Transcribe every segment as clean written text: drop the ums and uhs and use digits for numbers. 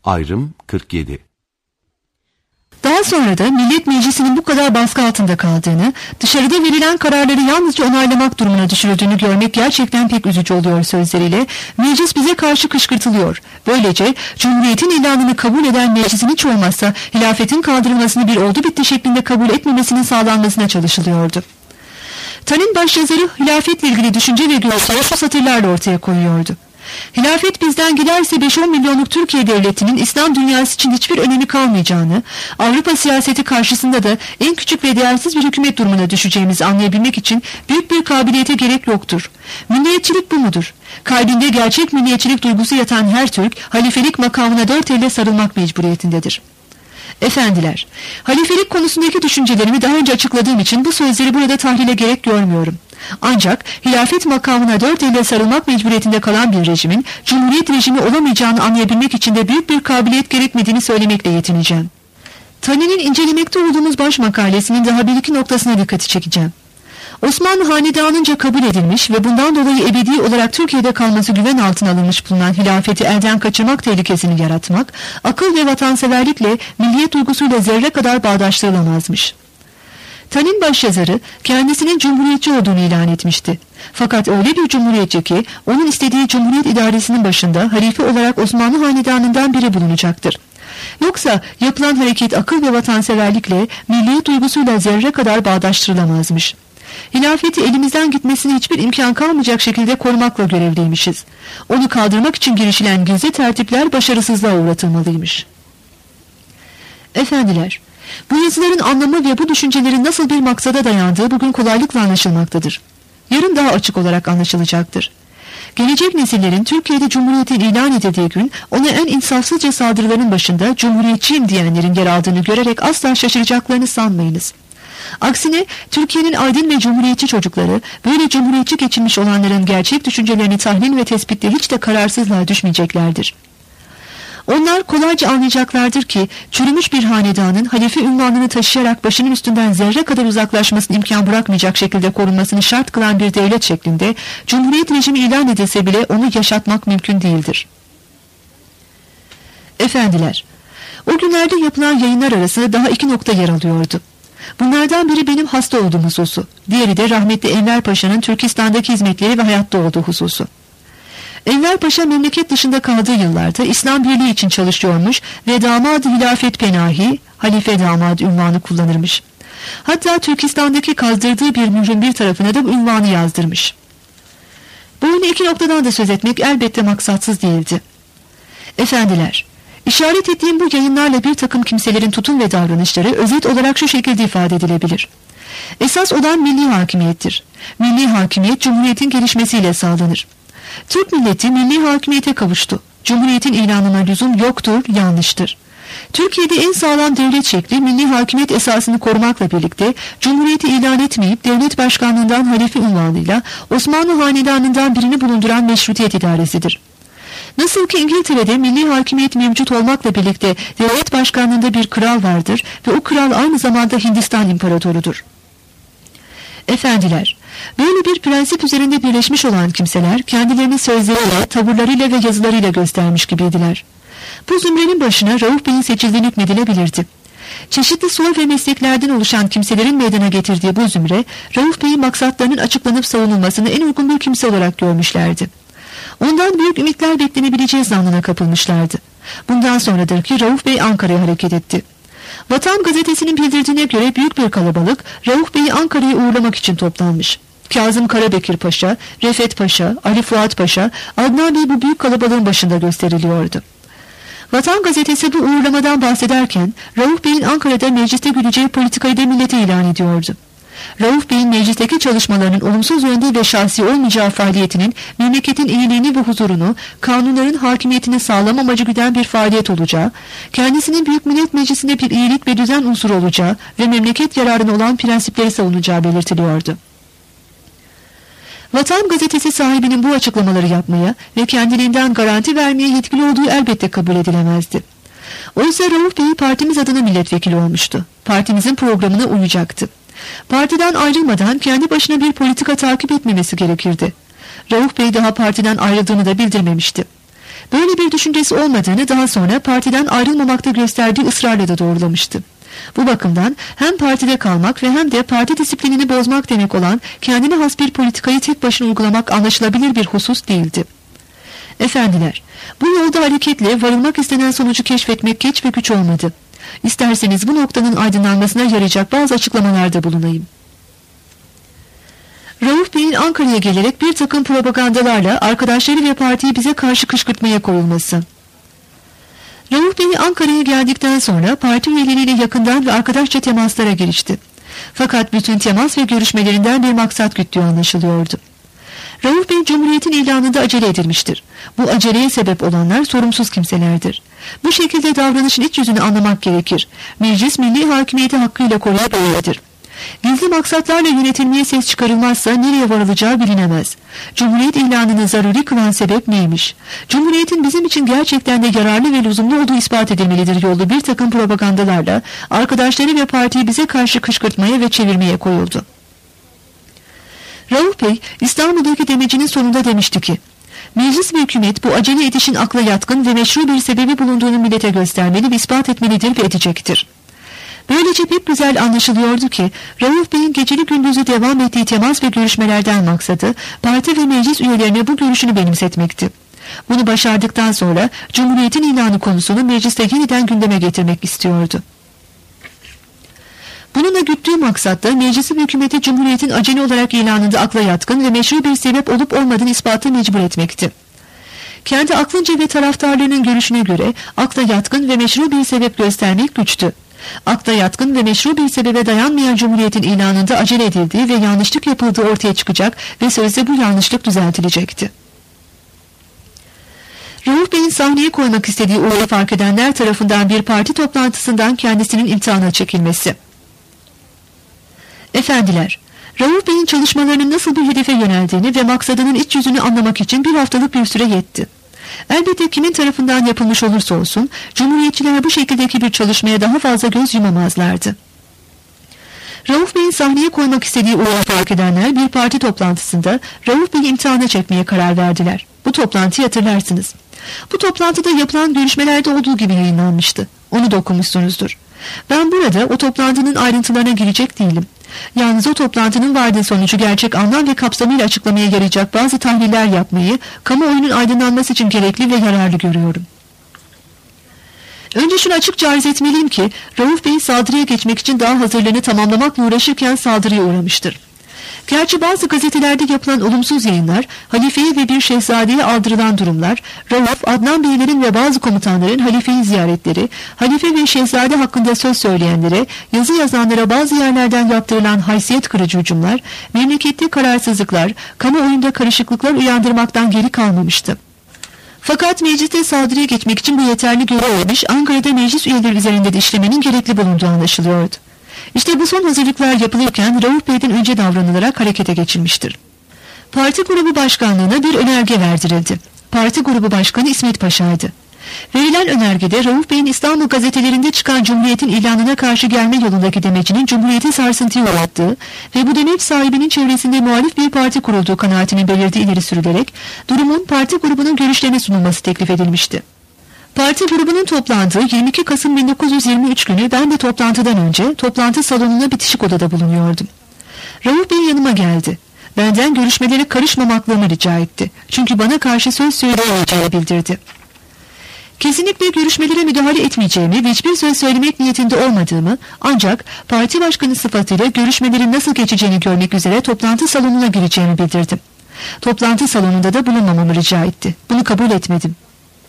Ayrım 47. Daha sonra da Millet Meclisi'nin bu kadar baskı altında kaldığını, dışarıda verilen kararları yalnızca onaylamak durumuna düşürüldüğünü görmek gerçekten pek üzücü oluyor sözleriyle, meclis bize karşı kışkırtılıyor. Böylece Cumhuriyet'in ilanını kabul eden meclisin hiç olmazsa hilafetin kaldırılmasını bir oldu bitti şeklinde kabul etmemesinin sağlanmasına çalışılıyordu. Tanin başyazarı hilafetle ilgili düşünce ve görüşleri şu satırlarla ortaya koyuyordu. Hilafet bizden giderse 5-10 milyonluk Türkiye Devleti'nin İslam dünyası için hiçbir önemi kalmayacağını, Avrupa siyaseti karşısında da en küçük ve değersiz bir hükümet durumuna düşeceğimizi anlayabilmek için büyük bir kabiliyete gerek yoktur. Milliyetçilik bu mudur? Kalbinde gerçek milliyetçilik duygusu yatan her Türk, halifelik makamına dört elle sarılmak mecburiyetindedir. Efendiler, halifelik konusundaki düşüncelerimi daha önce açıkladığım için bu sözleri burada tahlile gerek görmüyorum. Ancak hilafet makamına dört elle sarılmak mecburiyetinde kalan bir rejimin cumhuriyet rejimi olamayacağını anlayabilmek için de büyük bir kabiliyet gerekmediğini söylemekle yetineceğim. Tanin'in incelemekte olduğumuz baş makalesinin daha bir iki noktasına dikkati çekeceğim. Osmanlı hanedanınca kabul edilmiş ve bundan dolayı ebedi olarak Türkiye'de kalması güven altına alınmış bulunan hilafeti elden kaçırmak tehlikesini yaratmak, akıl ve vatanseverlikle, milliyet duygusuyla zerre kadar bağdaştırılamazmış. Tanin başyazarı kendisinin cumhuriyetçi olduğunu ilan etmişti. Fakat öyle bir cumhuriyetçi ki onun istediği cumhuriyet idaresinin başında halife olarak Osmanlı hanedanından biri bulunacaktır. Yoksa yapılan hareket akıl ve vatanseverlikle, milliyet duygusuyla zerre kadar bağdaştırılamazmış. Hilafeti elimizden gitmesine hiçbir imkan kalmayacak şekilde korumakla görevliymişiz. Onu kaldırmak için girişilen gizli tertipler başarısızlığa uğratılmalıymış. Efendiler, bu yazıların anlamı ve bu düşüncelerin nasıl bir maksada dayandığı bugün kolaylıkla anlaşılmaktadır. Yarın daha açık olarak anlaşılacaktır. Gelecek nesillerin Türkiye'de Cumhuriyet'in ilan edildiği gün ona en insafsızca saldırıların başında Cumhuriyetçiyim diyenlerin yer aldığını görerek asla şaşıracaklarını sanmayınız. Aksine Türkiye'nin aydın ve cumhuriyetçi çocukları böyle cumhuriyetçi geçinmiş olanların gerçek düşüncelerini tahlil ve tespitte hiç de kararsızlığa düşmeyeceklerdir. Onlar kolayca anlayacaklardır ki çürümüş bir hanedanın halife unvanını taşıyarak başının üstünden zerre kadar uzaklaşmasını imkan bırakmayacak şekilde korunmasını şart kılan bir devlet şeklinde cumhuriyet rejimi ilan edilse bile onu yaşatmak mümkün değildir. Efendiler, o günlerde yapılan yayınlar arasında daha iki nokta yer alıyordu. Bunlardan biri benim hasta olduğum hususu, diğeri de rahmetli Enver Paşa'nın Türkistan'daki hizmetleri ve hayatta olduğu hususu. Enver Paşa memleket dışında kaldığı yıllarda İslam Birliği için çalışıyormuş ve damadı hilafet penahi, halife damadı unvanı kullanırmış. Hatta Türkistan'daki kazdırdığı bir mührün bir tarafına da bu unvanı yazdırmış. Böyle iki noktadan da söz etmek elbette maksatsız değildi. Efendiler, işaret ettiğim bu yayınlarla bir takım kimselerin tutum ve davranışları özet olarak şu şekilde ifade edilebilir. Esas olan milli hakimiyettir. Milli hakimiyet Cumhuriyet'in gelişmesiyle sağlanır. Türk milleti milli hakimiyete kavuştu. Cumhuriyetin ilanına lüzum yoktur, yanlıştır. Türkiye'de en sağlam devlet şekli milli hakimiyet esasını korumakla birlikte Cumhuriyeti ilan etmeyip devlet başkanlığından halife unvanıyla Osmanlı hanedanından birini bulunduran meşrutiyet idaresidir. Nasıl ki İngiltere'de milli hakimiyet mevcut olmakla birlikte devlet başkanlığında bir kral vardır ve o kral aynı zamanda Hindistan imparatorudur. Efendiler, böyle bir prensip üzerinde birleşmiş olan kimseler kendilerini sözleriyle, tavırlarıyla ve yazılarıyla göstermiş gibiydiler. Bu zümrenin başına Rauf Bey'in seçildiğini hükmedilebilirdi. Çeşitli soy ve mesleklerden oluşan kimselerin meydana getirdiği bu zümre, Rauf Bey'in maksatlarının açıklanıp savunulmasını en uygun bir kimse olarak görmüşlerdi. Ondan büyük ümitler beklenebileceği zannına kapılmışlardı. Bundan sonradır ki Rauf Bey Ankara'ya hareket etti. Vatan gazetesinin bildirdiğine göre büyük bir kalabalık Rauf Bey'i Ankara'ya uğurlamak için toplanmış. Kazım Karabekir Paşa, Refet Paşa, Ali Fuat Paşa, Adnan Bey bu büyük kalabalığın başında gösteriliyordu. Vatan gazetesi bu uğurlamadan bahsederken Rauf Bey'in Ankara'da mecliste güleceği politikayı da millete ilan ediyordu. Rauf Bey'in meclisteki çalışmalarının olumsuz yönde ve şahsi olmayacağı faaliyetinin memleketin iyiliğini ve huzurunu, kanunların hakimiyetini sağlam amacı güden bir faaliyet olacağı, kendisinin Büyük Millet Meclisi'nde bir iyilik ve düzen unsuru olacağı ve memleket yararına olan prensipleri savunacağı belirtiliyordu. Vatan gazetesi sahibinin bu açıklamaları yapmaya ve kendiliğinden garanti vermeye yetkili olduğu elbette kabul edilemezdi. Oysa Rauf Bey partimiz adına milletvekili olmuştu. Partimizin programına uyacaktı. Partiden ayrılmadan kendi başına bir politika takip etmemesi gerekirdi. Rauf Bey daha partiden ayrıldığını da bildirmemişti. Böyle bir düşüncesi olmadığını daha sonra partiden ayrılmamakta gösterdiği ısrarla da doğrulamıştı. Bu bakımdan hem partide kalmak ve hem de parti disiplinini bozmak demek olan kendine has bir politikayı tek başına uygulamak anlaşılabilir bir husus değildi. Efendiler, bu yolda hareketle varılmak istenen sonucu keşfetmek geç ve güç olmadı. İsterseniz bu noktanın aydınlanmasına yarayacak bazı açıklamalarda bulunayım. Rauf Bey'in Ankara'ya gelerek bir takım propagandalarla arkadaşları ve partiyi bize karşı kışkırtmaya koyulması. Rauf Bey Ankara'ya geldikten sonra parti üyeleriyle yakından ve arkadaşça temaslara girişti. Fakat bütün temas ve görüşmelerinden bir maksat güttüğü anlaşılıyordu. Rauf Bey Cumhuriyet'in ilanında acele edilmiştir. Bu aceleye sebep olanlar sorumsuz kimselerdir. Bu şekilde davranışın iç yüzünü anlamak gerekir. Meclis milli hakimiyeti hakkıyla koruyabilmelidir. Gizli maksatlarla yönetilmeye ses çıkarılmazsa nereye varılacağı bilinemez. Cumhuriyet ilanını zaruri kılan sebep neymiş? Cumhuriyetin bizim için gerçekten de yararlı ve lüzumlu olduğu ispat edilmelidir yollu bir takım propagandalarla arkadaşları ve partiyi bize karşı kışkırtmaya ve çevirmeye koyuldu. Rauf Bey İstanbul'daki demecinin sonunda demişti ki, meclis ve hükümet bu acele edişin akla yatkın ve meşru bir sebebi bulunduğunu millete göstermeli ve ispat etmelidir ve edecektir. Böylece pek güzel anlaşılıyordu ki Rauf Bey'in geceli gündüzü devam ettiği temas ve görüşmelerden maksadı parti ve meclis üyelerine bu görüşünü benimsetmekti. Bunu başardıktan sonra Cumhuriyet'in ilanı konusunu mecliste yeniden gündeme getirmek istiyordu. Bununla güttüğü maksatta meclisi ve hükümeti Cumhuriyet'in acele olarak ilanında akla yatkın ve meşru bir sebep olup olmadığını ispatı mecbur etmekti. Kendi aklınca ve taraftarlarının görüşüne göre akla yatkın ve meşru bir sebep göstermek güçtü. Akla yatkın ve meşru bir sebebe dayanmayan Cumhuriyet'in ilanında acele edildiği ve yanlışlık yapıldığı ortaya çıkacak ve sözde bu yanlışlık düzeltilecekti. Rauf Bey'in sahneye koymak istediği olayı fark edenler tarafından bir parti toplantısından kendisinin imtihana çekilmesi. Efendiler, Rauf Bey'in çalışmalarının nasıl bir hedefe yöneldiğini ve maksadının iç yüzünü anlamak için bir haftalık bir süre yetti. Elbette kimin tarafından yapılmış olursa olsun, Cumhuriyetçiler bu şekildeki bir çalışmaya daha fazla göz yumamazlardı. Rauf Bey'in sahneye koymak istediği olayı fark edenler bir parti toplantısında Rauf Bey'i imtihana çekmeye karar verdiler. Bu toplantıyı hatırlarsınız. Bu toplantıda yapılan görüşmelerde olduğu gibi yayınlanmıştı. Onu da okumuşsunuzdur. Ben burada o toplantının ayrıntılarına girecek değilim. Yalnız o toplantının vardığı sonucu gerçek anlam ve kapsamıyla açıklamaya yarayacak bazı tahliller yapmayı kamuoyunun aydınlanması için gerekli ve yararlı görüyorum. Önce şunu açıkça arz etmeliyim ki Rauf Bey saldırıya geçmek için daha hazırlığını tamamlamakla uğraşırken saldırıya uğramıştır. Gerçi bazı gazetelerde yapılan olumsuz yayınlar, halifeye ve bir şehzadeye aldırılan durumlar, Rauf, Adnan Beylerin ve bazı komutanların halifeyi ziyaretleri, halife ve şehzade hakkında söz söyleyenlere, yazı yazanlara bazı yerlerden yaptırılan haysiyet kırıcı hücumlar, memlekette kararsızlıklar, kamuoyunda karışıklıklar uyandırmaktan geri kalmamıştı. Fakat mecliste saldırıya geçmek için bu yeterli görülmemiş, Ankara'da meclis üyeleri üzerinde de işlemenin gerekli bulunduğu anlaşılıyordu. İşte bu son hazırlıklar yapılırken Rauf Bey'den önce davranılarak harekete geçilmiştir. Parti grubu başkanlığına bir önerge verdirildi. Parti grubu başkanı İsmet Paşa'ydı. Verilen önergede Rauf Bey'in İstanbul gazetelerinde çıkan Cumhuriyet'in ilanına karşı gelme yolundaki demecinin Cumhuriyet'in sarsıntıya uğrattığı ve bu demeç sahibinin çevresinde muhalif bir parti kurulduğu kanaatinin belirdiği ileri sürülerek durumun parti grubunun görüşlerine sunulması teklif edilmişti. Parti grubunun toplandığı 22 Kasım 1923 günü ben de toplantıdan önce toplantı salonuna bitişik odada bulunuyordum. Rauf Bey yanıma geldi. Benden görüşmelere karışmamaklığımı rica etti. Çünkü bana karşı söz söyleyemeyeceğini bildirdi. Kesinlikle görüşmelere müdahale etmeyeceğimi ve hiçbir söz söylemek niyetinde olmadığımı, ancak parti başkanı sıfatıyla görüşmelerin nasıl geçeceğini görmek üzere toplantı salonuna gireceğimi bildirdim. Toplantı salonunda da bulunmamamı rica etti. Bunu kabul etmedim.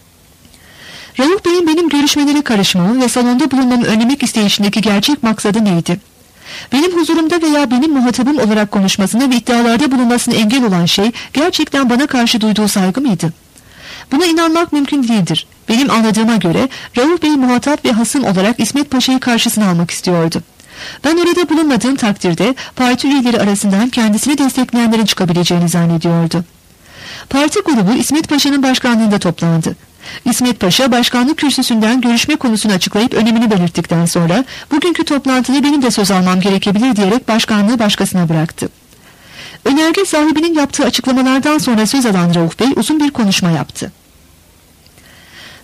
Rauf Bey'in benim görüşmelere karışmamı ve salonda bulunmamı önlemek isteyişindeki gerçek maksadı neydi? Benim huzurumda veya benim muhatabım olarak konuşmasına ve iddialarda bulunmasına engel olan şey gerçekten bana karşı duyduğu saygı mıydı? Buna inanmak mümkün değildir. Benim anladığıma göre Rauf Bey muhatap ve hasım olarak İsmet Paşa'yı karşısına almak istiyordu. Ben orada bulunmadığım takdirde parti üyeleri arasından kendisini destekleyenlerin çıkabileceğini zannediyordu. Parti grubu İsmet Paşa'nın başkanlığında toplandı. İsmet Paşa başkanlık kürsüsünden görüşme konusunu açıklayıp önemini belirttikten sonra bugünkü toplantıda benim de söz almam gerekebilir diyerek başkanlığı başkasına bıraktı. Önerge sahibinin yaptığı açıklamalardan sonra söz alan Rauf Bey uzun bir konuşma yaptı.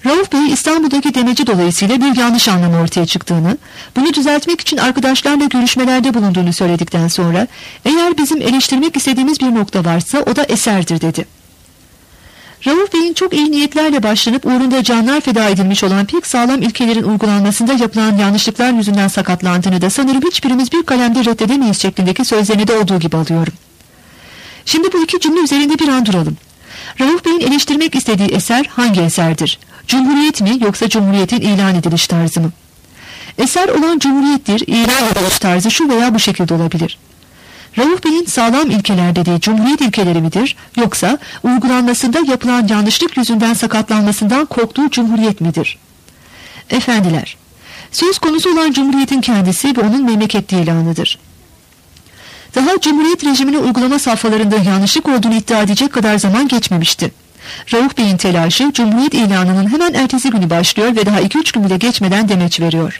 Rauf Bey İstanbul'daki demeci dolayısıyla bir yanlış anlam ortaya çıktığını, bunu düzeltmek için arkadaşlarla görüşmelerde bulunduğunu söyledikten sonra eğer bizim eleştirmek istediğimiz bir nokta varsa o da eserdir dedi. Rauf Bey'in çok iyi niyetlerle başlanıp uğrunda canlar feda edilmiş olan pek sağlam ilkelerin uygulanmasında yapılan yanlışlıklar yüzünden sakatlandığını da sanırım hiçbirimiz bir kalemde reddedemeyiz şeklindeki sözlerini de olduğu gibi alıyorum. Şimdi bu iki cümle üzerinde bir an duralım. Rauf Bey'in eleştirmek istediği eser hangi eserdir? Cumhuriyet mi yoksa Cumhuriyet'in ilan ediliş tarzı mı? Eser olan Cumhuriyet'tir, ilan ediliş tarzı şu veya bu şekilde olabilir. Rauf Bey'in sağlam ilkeler dediği Cumhuriyet ilkeleri midir yoksa uygulanmasında yapılan yanlışlık yüzünden sakatlanmasından korktuğu Cumhuriyet midir? Efendiler, söz konusu olan Cumhuriyet'in kendisi ve onun memleket ilanıdır. Daha Cumhuriyet rejimini uygulama safhalarında yanlışlık olduğunu iddia edecek kadar zaman geçmemişti. Rauf Bey'in telaşı Cumhuriyet ilanının hemen ertesi günü başlıyor ve daha 2-3 gün bile geçmeden demeç veriyor.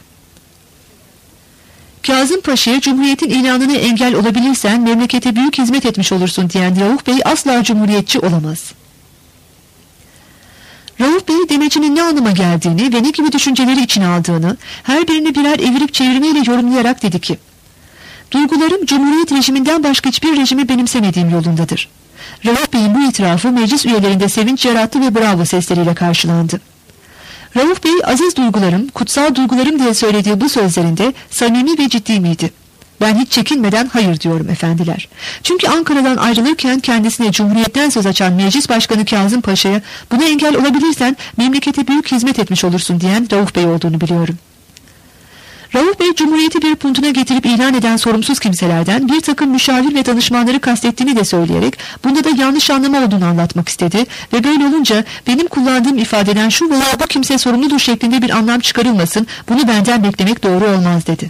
Kazım Paşa'ya Cumhuriyet'in ilanına engel olabilirsen memlekete büyük hizmet etmiş olursun diyen Rauf Bey asla Cumhuriyetçi olamaz. Rauf Bey demecinin ne anlama geldiğini ve ne gibi düşünceleri içine aldığını her birini birer evirip çevirmeyle yorumlayarak dedi ki, duygularım Cumhuriyet rejiminden başka hiçbir rejimi benimsemediğim yolundadır. Rauf Bey'in bu itirafı meclis üyelerinde sevinç yarattı ve bravo sesleriyle karşılandı. Rauf Bey aziz duygularım, kutsal duygularım diye söylediği bu sözlerinde samimi ve ciddi miydi? Ben hiç çekinmeden hayır diyorum efendiler. Çünkü Ankara'dan ayrılırken kendisine Cumhuriyet'ten söz açan Meclis Başkanı Kazım Paşa'ya buna engel olabilirsen memlekete büyük hizmet etmiş olursun diyen Rauf Bey olduğunu biliyorum. Rauf Bey Cumhuriyeti bir puntuna getirip ilan eden sorumsuz kimselerden bir takım müşavir ve danışmanları kastettiğini de söyleyerek bunda da yanlış anlama olduğunu anlatmak istedi ve böyle olunca benim kullandığım ifadeden şu veya bu kimse sorumludur şeklinde bir anlam çıkarılmasın, bunu benden beklemek doğru olmaz dedi.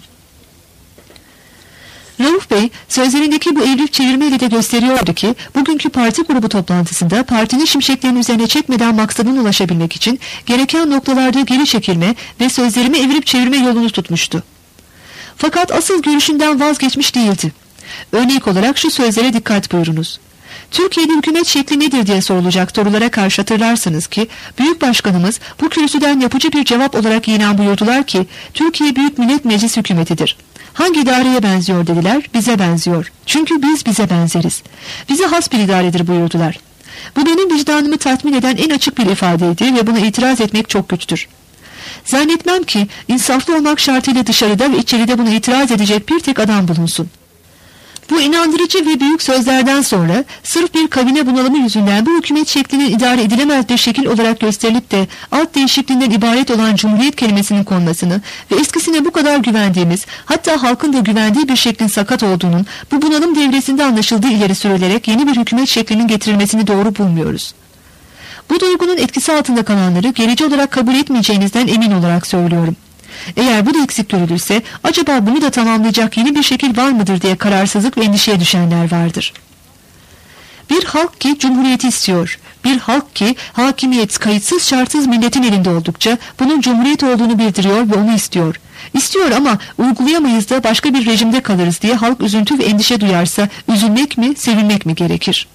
Rauf Bey sözlerindeki bu evrip çevirmeyle de gösteriyordu ki bugünkü parti grubu toplantısında partinin şimşeklerini üzerine çekmeden maksadına ulaşabilmek için gereken noktalarda geri çekilme ve sözlerimi evirip çevirme yolunu tutmuştu. Fakat asıl görüşünden vazgeçmiş değildi. Örnek olarak şu sözlere dikkat buyurunuz. Türkiye'de hükümet şekli nedir diye sorulacak sorulara karşı hatırlarsınız ki Büyük Başkanımız bu kürsüden yapıcı bir cevap olarak yine buyurdular ki Türkiye Büyük Millet Meclis hükümetidir. Hangi idareye benziyor dediler, bize benziyor. Çünkü biz bize benzeriz. Bize has bir idaredir buyurdular. Bu benim vicdanımı tatmin eden en açık bir ifadeydi ve buna itiraz etmek çok güçtür. Zannetmem ki insaflı olmak şartıyla dışarıda ve içeride buna itiraz edecek bir tek adam bulunsun. Bu inandırıcı ve büyük sözlerden sonra sırf bir kabine bunalımı yüzünden bu hükümet şeklinin idare edilemez bir şekil olarak gösterilip de alt değişikliğinden ibaret olan Cumhuriyet kelimesinin konmasını ve eskisine bu kadar güvendiğimiz, hatta halkın da güvendiği bir şeklin sakat olduğunun bu bunalım devresinde anlaşıldığı ileri sürülerek yeni bir hükümet şeklinin getirilmesini doğru bulmuyoruz. Bu duygunun etkisi altında kalanları gerici olarak kabul etmeyeceğinizden emin olarak söylüyorum. Eğer bu da eksik görülürse acaba bunu da tamamlayacak yeni bir şekil var mıdır diye kararsızlık ve endişeye düşenler vardır. Bir halk ki Cumhuriyeti istiyor, bir halk ki hakimiyet kayıtsız şartsız milletin elinde oldukça bunun Cumhuriyet olduğunu bildiriyor ve onu istiyor. İstiyor ama uygulayamayız da başka bir rejimde kalırız diye halk üzüntü ve endişe duyarsa üzülmek mi, sevinmek mi gerekir?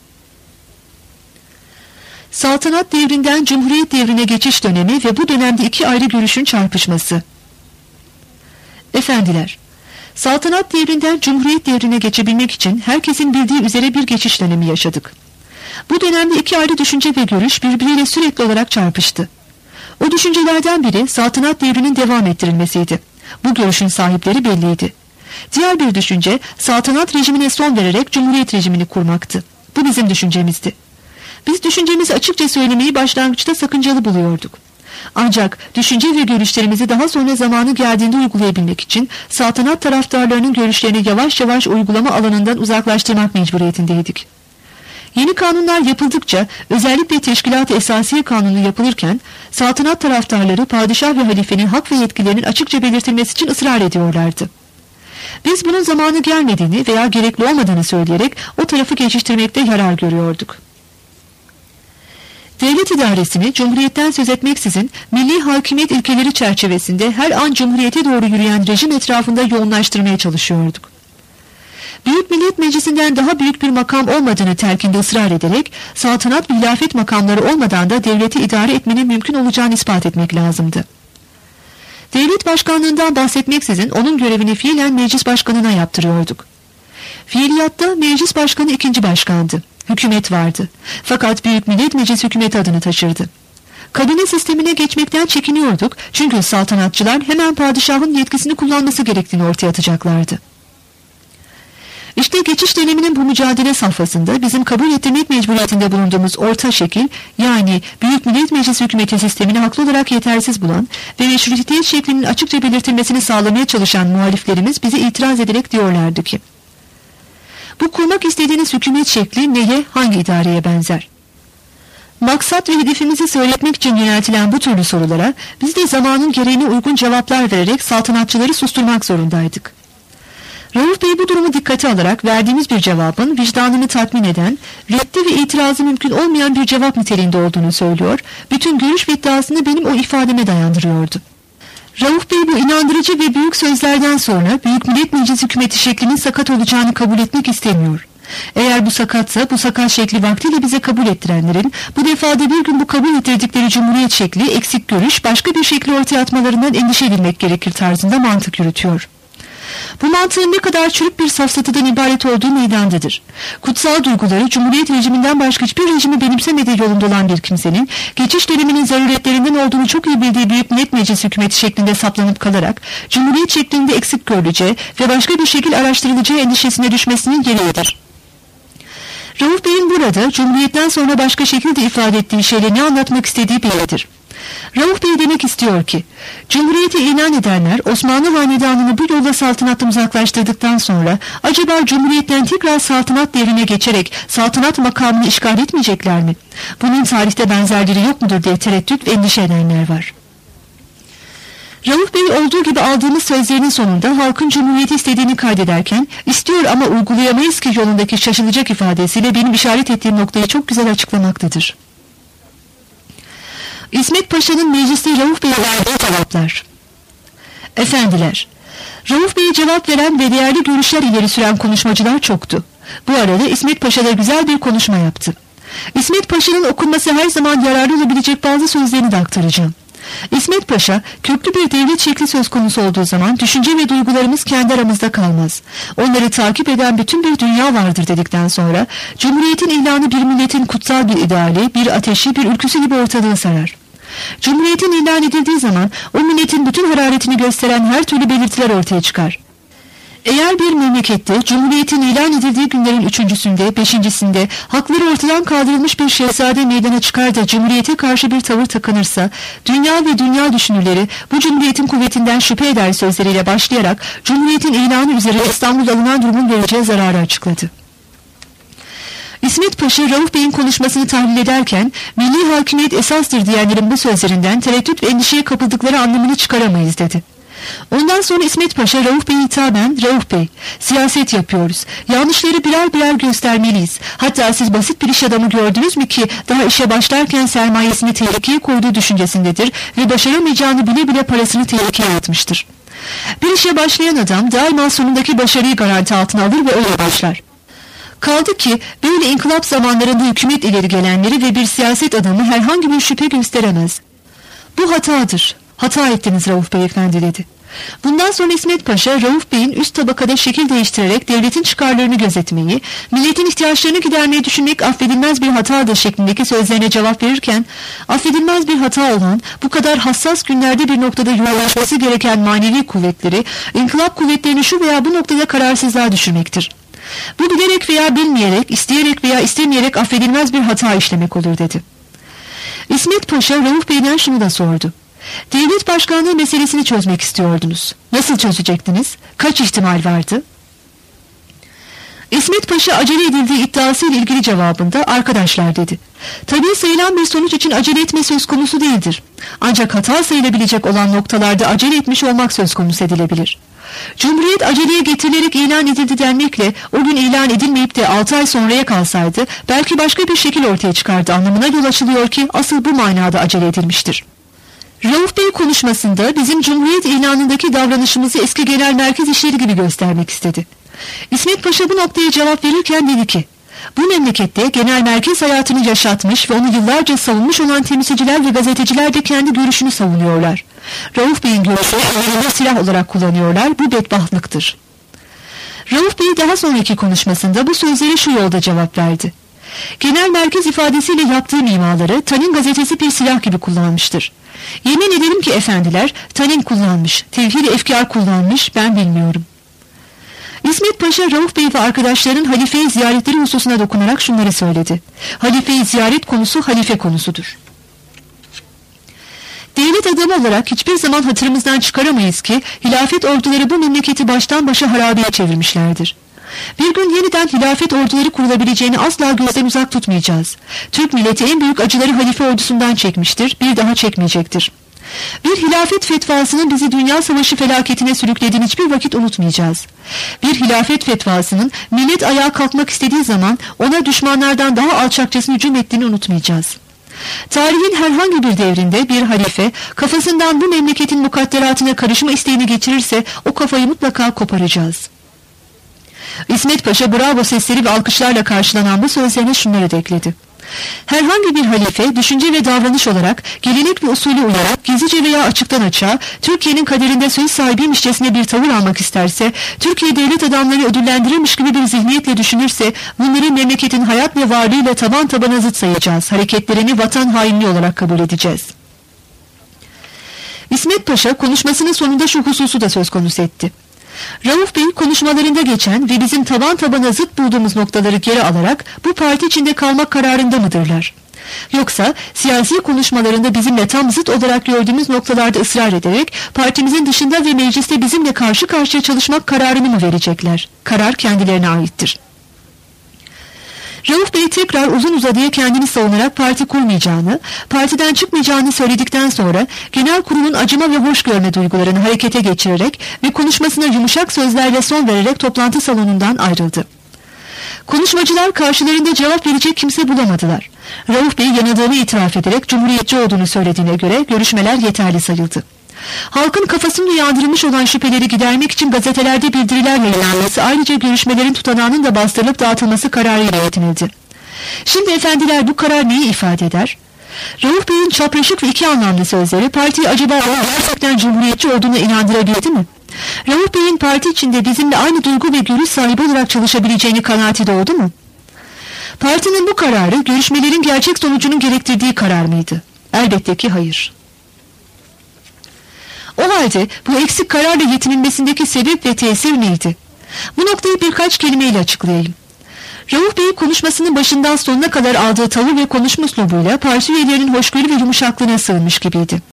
Saltanat devrinden Cumhuriyet devrine geçiş dönemi ve bu dönemde iki ayrı görüşün çarpışması. Efendiler, saltanat devrinden Cumhuriyet devrine geçebilmek için herkesin bildiği üzere bir geçiş dönemi yaşadık. Bu dönemde iki ayrı düşünce ve görüş birbiriyle sürekli olarak çarpıştı. O düşüncelerden biri saltanat devrinin devam ettirilmesiydi. Bu görüşün sahipleri belliydi. Diğer bir düşünce saltanat rejimine son vererek Cumhuriyet rejimini kurmaktı. Bu bizim düşüncemizdi. Biz düşüncemizi açıkça söylemeyi başlangıçta sakıncalı buluyorduk. Ancak düşünce ve görüşlerimizi daha sonra zamanı geldiğinde uygulayabilmek için saltanat taraftarlarının görüşlerini yavaş yavaş uygulama alanından uzaklaştırmak mecburiyetindeydik. Yeni kanunlar yapıldıkça özellikle Teşkilat-ı Esasiye Kanunu yapılırken saltanat taraftarları padişah ve halifenin hak ve yetkilerinin açıkça belirtilmesi için ısrar ediyorlardı. Biz bunun zamanı gelmediğini veya gerekli olmadığını söyleyerek o tarafı geçiştirmekte yarar görüyorduk. Devlet idaresini Cumhuriyet'ten söz etmeksizin milli hakimiyet ilkeleri çerçevesinde her an Cumhuriyet'e doğru yürüyen rejim etrafında yoğunlaştırmaya çalışıyorduk. Büyük Millet Meclisi'nden daha büyük bir makam olmadığını telkinde ısrar ederek saltanat ve hilafet makamları olmadan da devleti idare etmenin mümkün olacağını ispat etmek lazımdı. Devlet başkanlığından bahsetmeksizin onun görevini fiilen meclis başkanına yaptırıyorduk. Fiiliyatta meclis başkanı ikinci başkandı. Hükümet vardı. Fakat Büyük Millet Meclisi hükümet adını taşırdı. Kabine sistemine geçmekten çekiniyorduk çünkü saltanatçılar hemen padişahın yetkisini kullanması gerektiğini ortaya atacaklardı. İşte geçiş döneminin bu mücadele safhasında bizim kabul ettirmek mecburiyetinde bulunduğumuz orta şekil, yani Büyük Millet Meclisi hükümeti sistemini haklı olarak yetersiz bulan ve meşrutiyet şeklinin açıkça belirtilmesini sağlamaya çalışan muhaliflerimiz bize itiraz ederek diyorlardı ki, bu kurmak istediğiniz hükümet şekli neye, hangi idareye benzer? Maksat ve hedefimizi söyletmek için yöneltilen bu türlü sorulara biz de zamanın gereğine uygun cevaplar vererek saltanatçıları susturmak zorundaydık. Rauf Bey bu durumu dikkate alarak verdiğimiz bir cevabın vicdanını tatmin eden, reddi ve itirazı mümkün olmayan bir cevap niteliğinde olduğunu söylüyor, bütün görüş ve iddiasını benim o ifademe dayandırıyordu. Rauf Bey bu inandırıcı ve büyük sözlerden sonra Büyük Millet Meclisi hükümeti şeklinin sakat olacağını kabul etmek istemiyor. Eğer bu sakatsa bu sakat şekli vaktiyle bize kabul ettirenlerin bu defada bir gün bu kabul ettirdikleri cumhuriyet şekli eksik görüş başka bir şekli ortaya atmalarından endişe edilmek gerekir tarzında mantık yürütüyor. Bu mantığın ne kadar çürük bir safsatadan ibaret olduğu meydandadır. Kutsal duyguları Cumhuriyet rejiminden başka hiçbir rejimi benimsemediği yolunda olan bir kimsenin geçiş döneminin zaruretlerinden olduğunu çok iyi bildiği Büyük Millet Meclisi hükümeti şeklinde saplanıp kalarak Cumhuriyet şeklinde eksik görüleceği ve başka bir şekil araştırılacağı endişesine düşmesinin gereğidir. Rauf Bey'in burada Cumhuriyet'ten sonra başka şekilde ifade ettiği şeyle ne anlatmak istediği bellidir. Rauf Bey demek istiyor ki, Cumhuriyeti ilan edenler Osmanlı Hanedanı'nı bu yolla saltanattan uzaklaştırdıktan sonra acaba Cumhuriyet'ten tekrar saltanat devrine geçerek saltanat makamını işgal etmeyecekler mi? Bunun tarihte benzerleri yok mudur diye tereddüt ve endişe edenler var. Rauf Bey olduğu gibi aldığımız sözlerinin sonunda halkın Cumhuriyeti istediğini kaydederken istiyor ama uygulayamayız ki yolundaki şaşılacak ifadesiyle benim işaret ettiğim noktayı çok güzel açıklamaktadır. İsmet Paşa'nın mecliste Rauf Bey'e verdiği cevaplar. Efendiler, Rauf Bey'e cevap veren ve değerli görüşler ileri süren konuşmacılar çoktu. Bu arada İsmet Paşa da güzel bir konuşma yaptı. İsmet Paşa'nın okunması her zaman yararlı olabilecek bazı sözlerini de aktaracağım. İsmet Paşa, köklü bir devlet şekli söz konusu olduğu zaman düşünce ve duygularımız kendi aramızda kalmaz. Onları takip eden bütün bir dünya vardır dedikten sonra, Cumhuriyetin ilanı bir milletin kutsal bir ideali, bir ateşi, bir ülküsü gibi ortalığı sarar. Cumhuriyetin ilan edildiği zaman o milletin bütün hararetini gösteren her türlü belirtiler ortaya çıkar. Eğer bir memlekette Cumhuriyetin ilan edildiği günlerin 3.'sünde, 5.'sinde hakları ortadan kaldırılmış bir şehzade meydana çıkar da Cumhuriyete karşı bir tavır takınırsa, dünya ve dünya düşünürleri bu Cumhuriyetin kuvvetinden şüphe eder sözleriyle başlayarak Cumhuriyetin ilanı üzere İstanbul'da alınan durumun vereceği zararı açıkladı. İsmet Paşa, Rauf Bey'in konuşmasını tahlil ederken, milli hakimiyet esastır diyenlerin bu sözlerinden tereddüt ve endişeye kapıldıkları anlamını çıkaramayız dedi. Ondan sonra İsmet Paşa Rauf Bey'e hitaben, Rauf Bey, siyaset yapıyoruz. Yanlışları birer birer göstermeliyiz. Hatta siz basit bir iş adamı gördünüz mü ki daha işe başlarken sermayesini tehlikeye koyduğu düşüncesindedir ve başaramayacağını bile bile parasını tehlikeye atmıştır. Bir işe başlayan adam daima sonundaki başarıyı garanti altına alır ve öyle başlar. Kaldı ki böyle inkılap zamanlarında hükümet ileri gelenleri ve bir siyaset adamı herhangi bir şüphe gösteremez. Bu hatadır. Hata ettiniz Rauf Bey Efendi dedi. Bundan sonra İsmet Paşa, Rauf Bey'in üst tabakada şekil değiştirerek devletin çıkarlarını gözetmeyi, milletin ihtiyaçlarını gidermeyi düşünmek affedilmez bir hatadır şeklindeki sözlerine cevap verirken, affedilmez bir hata olan, bu kadar hassas günlerde bir noktada yuvarlaşması gereken manevi kuvvetleri, inkılap kuvvetlerini şu veya bu noktada kararsızlığa düşürmektir. Bu bilerek veya bilmeyerek, isteyerek veya istemeyerek affedilmez bir hata işlemek olur dedi. İsmet Paşa, Rauf Bey'den şunu da sordu. Devlet başkanlığı meselesini çözmek istiyordunuz. Nasıl çözecektiniz? Kaç ihtimal vardı? İsmet Paşa acele edildiği iddiasıyla ilgili cevabında arkadaşlar dedi. Tabii sayılan bir sonuç için acele etme söz konusu değildir. Ancak hata sayılabilecek olan noktalarda acele etmiş olmak söz konusu edilebilir. Cumhuriyet aceleye getirilerek ilan edildi denmekle o gün ilan edilmeyip de 6 ay sonraya kalsaydı belki başka bir şekil ortaya çıkardı anlamına yol açılıyor ki asıl bu manada acele edilmiştir. Rauf Bey konuşmasında bizim Cumhuriyet ilanındaki davranışımızı eski Genel Merkez İşleri gibi göstermek istedi. İsmet Paşa bu noktaya cevap verirken dedi ki, bu memlekette genel merkez hayatını yaşatmış ve onu yıllarca savunmuş olan temsilciler ve gazeteciler de kendi görüşünü savunuyorlar. Rauf Bey'in görüşünü ellerinde silah olarak kullanıyorlar. Bu bedbahtlıktır. Rauf Bey daha sonraki konuşmasında bu sözlere şu yolda cevap verdi. Genel merkez ifadesiyle yaptığı imaları Tanin gazetesi bir silah gibi kullanmıştır. Yemin ederim ki efendiler, Tanin kullanmış, tevhid-i efkar kullanmış, ben bilmiyorum. İsmet Paşa, Rauf Bey ve arkadaşların halifeyi ziyaretleri hususuna dokunarak şunları söyledi. Halifeyi ziyaret konusu halife konusudur. Devlet adamı olarak hiçbir zaman hatırımızdan çıkaramayız ki hilafet orduları bu memleketi baştan başa harabeye çevirmişlerdir. Bir gün yeniden hilafet orduları kurulabileceğini asla gözden uzak tutmayacağız. Türk milleti en büyük acıları halife ordusundan çekmiştir, bir daha çekmeyecektir. Bir hilafet fetvasının bizi dünya savaşı felaketine sürüklediğini hiçbir vakit unutmayacağız. Bir hilafet fetvasının millet ayağa kalkmak istediği zaman ona düşmanlardan daha alçakçasına hücum ettiğini unutmayacağız. Tarihin herhangi bir devrinde bir halife kafasından bu memleketin mukadderatına karışma isteğini geçirirse o kafayı mutlaka koparacağız. İsmet Paşa bravo sesleri ve alkışlarla karşılanan bu sözlerine şunları da ekledi. Herhangi bir halife düşünce ve davranış olarak gelenek ve usulü uyarak gizlice veya açıktan açığa Türkiye'nin kaderinde söz sahibiymişçesine bir tavır almak isterse, Türkiye devlet adamları ödüllendirirmiş gibi bir zihniyetle düşünürse bunları memleketin hayat ve varlığıyla taban tabana zıt sayacağız. Hareketlerini vatan hainliği olarak kabul edeceğiz. İsmet Paşa konuşmasının sonunda şu hususu da söz konusu etti. Rauf Bey konuşmalarında geçen ve bizim taban tabana zıt bulduğumuz noktaları geri alarak bu parti içinde kalmak kararında mıdırlar? Yoksa siyasi konuşmalarında bizimle tam zıt olarak gördüğümüz noktalarda ısrar ederek partimizin dışında ve mecliste bizimle karşı karşıya çalışmak kararını mı verecekler? Karar kendilerine aittir. Rauf Bey tekrar uzun uzadıya kendini savunarak parti kurmayacağını, partiden çıkmayacağını söyledikten sonra genel kurulun acıma ve hoş görme duygularını harekete geçirerek ve konuşmasına yumuşak sözlerle son vererek toplantı salonundan ayrıldı. Konuşmacılar karşılarında cevap verecek kimse bulamadılar. Rauf Bey yanıldığını itiraf ederek cumhuriyetçi olduğunu söylediğine göre görüşmeler yeterli sayıldı. Halkın kafasını uyandırılmış olan şüpheleri gidermek için gazetelerde bildiriler yayınlanması, ayrıca görüşmelerin tutanağının da bastırılıp dağıtılması kararıyla yetinildi. Şimdi efendiler bu karar neyi ifade eder? Rauf Bey'in çapraşık ve iki anlamlı sözleri partiyi acaba gerçekten cumhuriyetçi olduğuna inandırabildi mi? Rauf Bey'in parti içinde bizimle aynı duygu ve görüş sahibi olarak çalışabileceğini kanaati doğdu mu? Partinin bu kararı görüşmelerin gerçek sonucunun gerektirdiği karar mıydı? Elbette ki hayır. O halde bu eksik kararla yetinilmesindeki sebep ve tesir neydi? Bu noktayı birkaç kelimeyle açıklayayım. Rauf Bey konuşmasının başından sonuna kadar aldığı tavır ve konuşma üslubuyla parti üyelerinin hoşgörü ve yumuşaklığına sığınmış gibiydi.